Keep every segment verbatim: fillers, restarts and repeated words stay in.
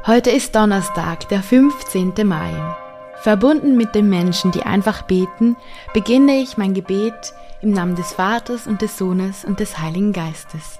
Heute ist Donnerstag, der fünfzehnte Mai. Verbunden mit den Menschen, die einfach beten, beginne ich mein Gebet im Namen des Vaters und des Sohnes und des Heiligen Geistes.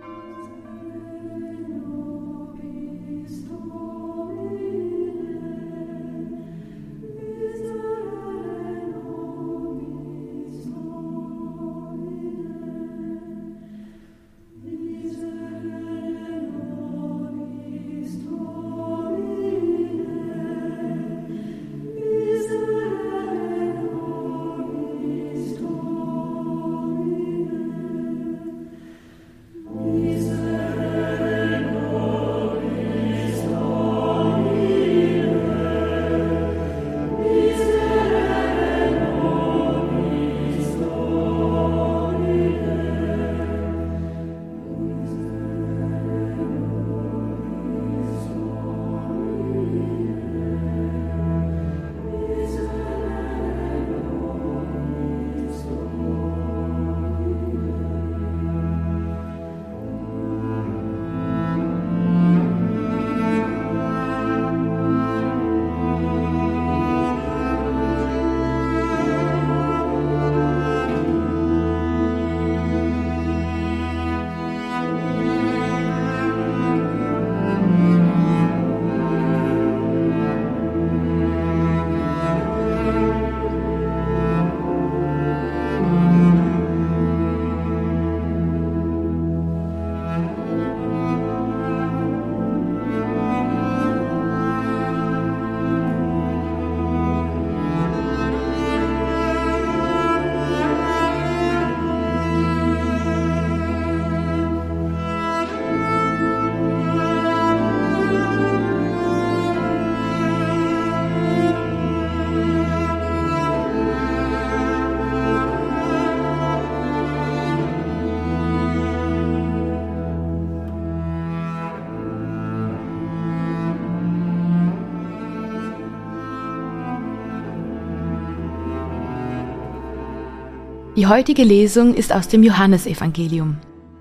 Die heutige Lesung ist aus dem Johannesevangelium.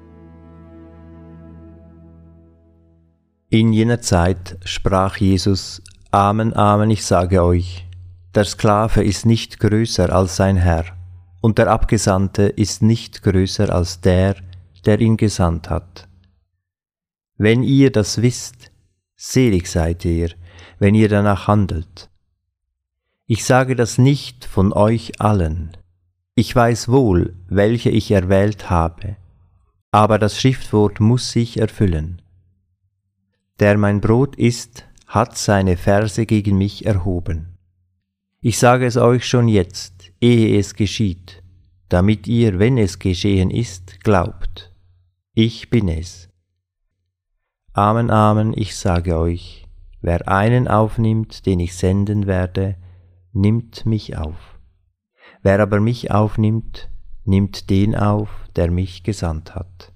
In jener Zeit sprach Jesus: Amen, Amen, ich sage euch, der Sklave ist nicht größer als sein Herr, und der Abgesandte ist nicht größer als der, der ihn gesandt hat. Wenn ihr das wisst, selig seid ihr, wenn ihr danach handelt. Ich sage das nicht von euch allen. Ich weiß wohl, welche ich erwählt habe, aber das Schriftwort muss sich erfüllen. Der mein Brot isst, hat seine Verse gegen mich erhoben. Ich sage es euch schon jetzt, ehe es geschieht, damit ihr, wenn es geschehen ist, glaubt. Ich bin es. Amen, Amen, ich sage euch, wer einen aufnimmt, den ich senden werde, nimmt mich auf. Wer aber mich aufnimmt, nimmt den auf, der mich gesandt hat.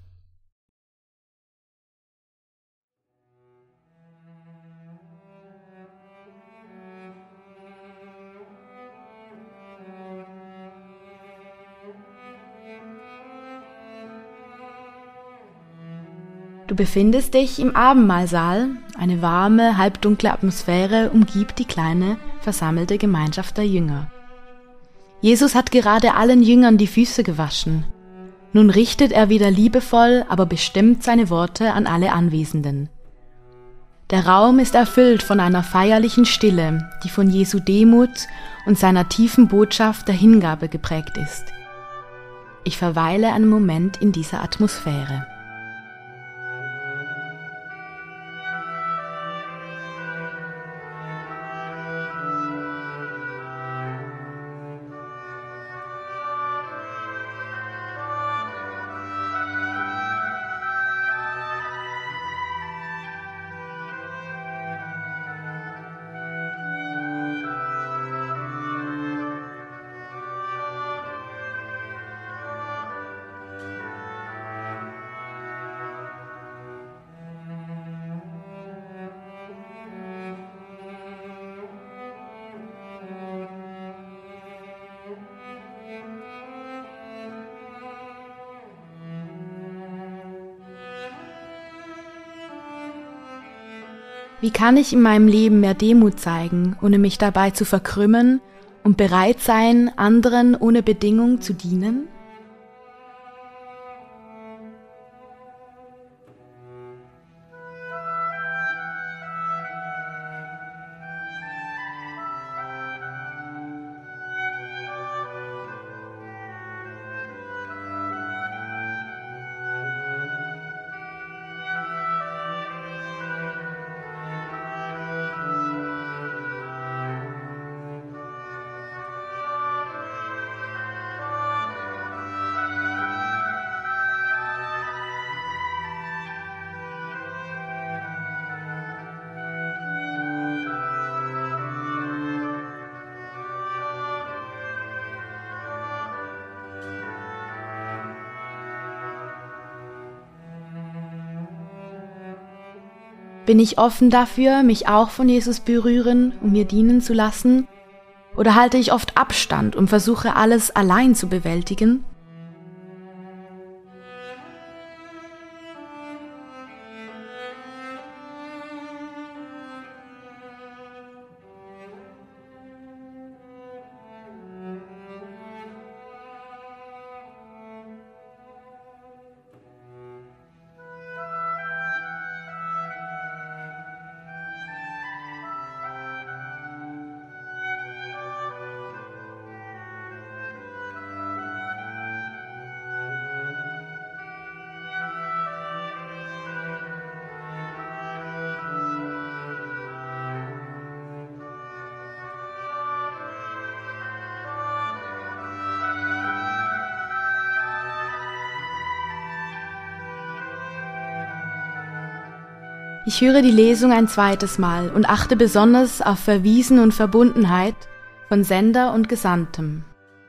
Du befindest dich im Abendmahlsaal. Eine warme, halbdunkle Atmosphäre umgibt die kleine, versammelte Gemeinschaft der Jünger. Jesus hat gerade allen Jüngern die Füße gewaschen. Nun richtet er wieder liebevoll, aber bestimmt seine Worte an alle Anwesenden. Der Raum ist erfüllt von einer feierlichen Stille, die von Jesu Demut und seiner tiefen Botschaft der Hingabe geprägt ist. Ich verweile einen Moment in dieser Atmosphäre. Wie kann ich in meinem Leben mehr Demut zeigen, ohne mich dabei zu verkrümmen und bereit sein, anderen ohne Bedingung zu dienen? Bin ich offen dafür, mich auch von Jesus berühren und mir dienen zu lassen? Oder halte ich oft Abstand und versuche alles allein zu bewältigen? Ich höre die Lesung ein zweites Mal und achte besonders auf Verwiesen und Verbundenheit von Sender und Gesandtem.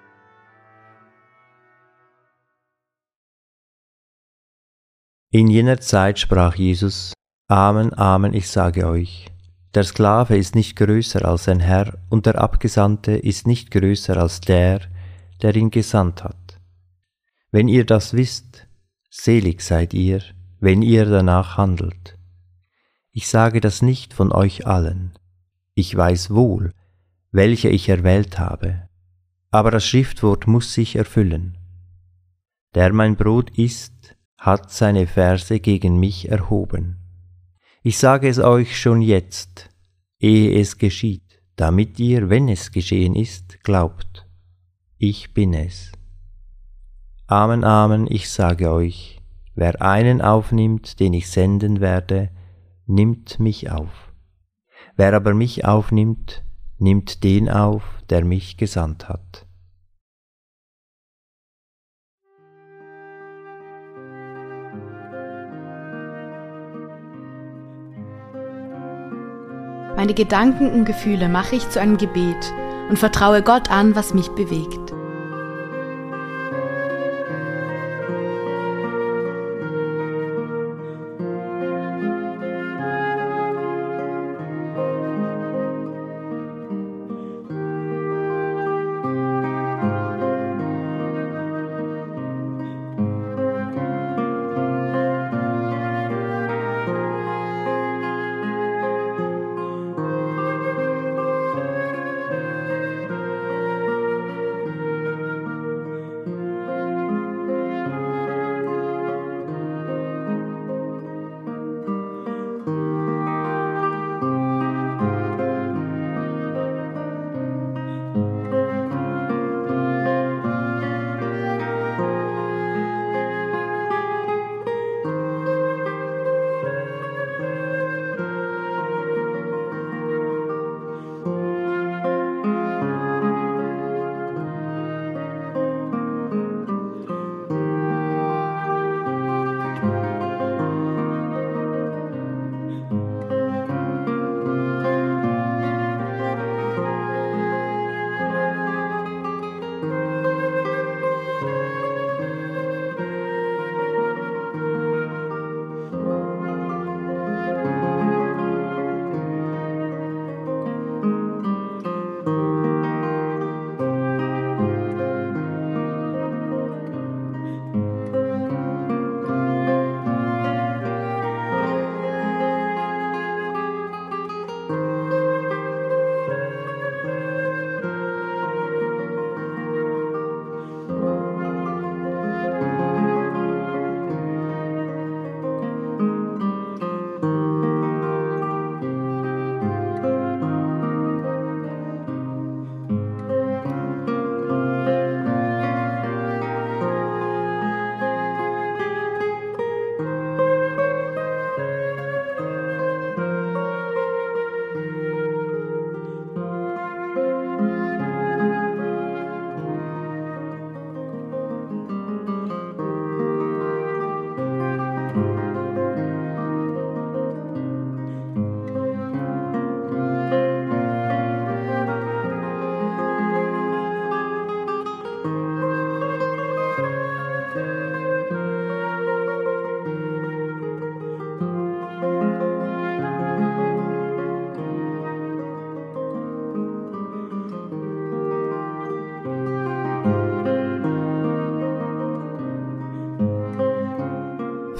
In jener Zeit sprach Jesus: Amen, Amen, ich sage euch, der Sklave ist nicht größer als sein Herr und der Abgesandte ist nicht größer als der, der ihn gesandt hat. Wenn ihr das wisst, selig seid ihr, wenn ihr danach handelt. Ich sage das nicht von euch allen. Ich weiß wohl, welche ich erwählt habe. Aber das Schriftwort muss sich erfüllen. Der mein Brot isst, hat seine Verse gegen mich erhoben. Ich sage es euch schon jetzt, ehe es geschieht, damit ihr, wenn es geschehen ist, glaubt. Ich bin es. Amen, Amen, ich sage euch, wer einen aufnimmt, den ich senden werde, nimmt mich auf. Wer aber mich aufnimmt, nimmt den auf, der mich gesandt hat. Meine Gedanken und Gefühle mache ich zu einem Gebet und vertraue Gott an, was mich bewegt.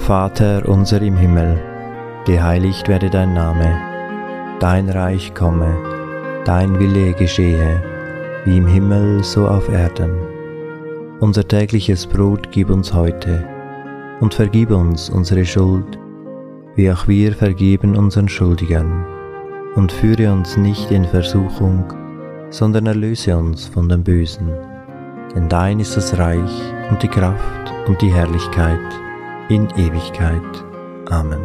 Vater unser im Himmel, geheiligt werde dein Name, dein Reich komme, dein Wille geschehe, wie im Himmel so auf Erden. Unser tägliches Brot gib uns heute und vergib uns unsere Schuld, wie auch wir vergeben unseren Schuldigern. Und führe uns nicht in Versuchung, sondern erlöse uns von dem Bösen. Denn dein ist das Reich und die Kraft und die Herrlichkeit in Ewigkeit. Amen.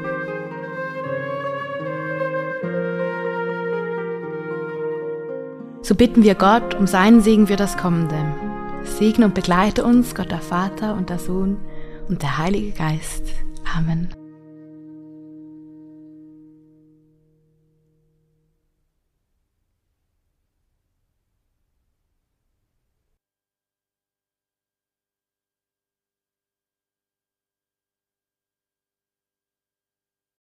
So bitten wir Gott um seinen Segen für das Kommende. Segne und begleite uns, Gott der Vater und der Sohn und der Heilige Geist. Amen.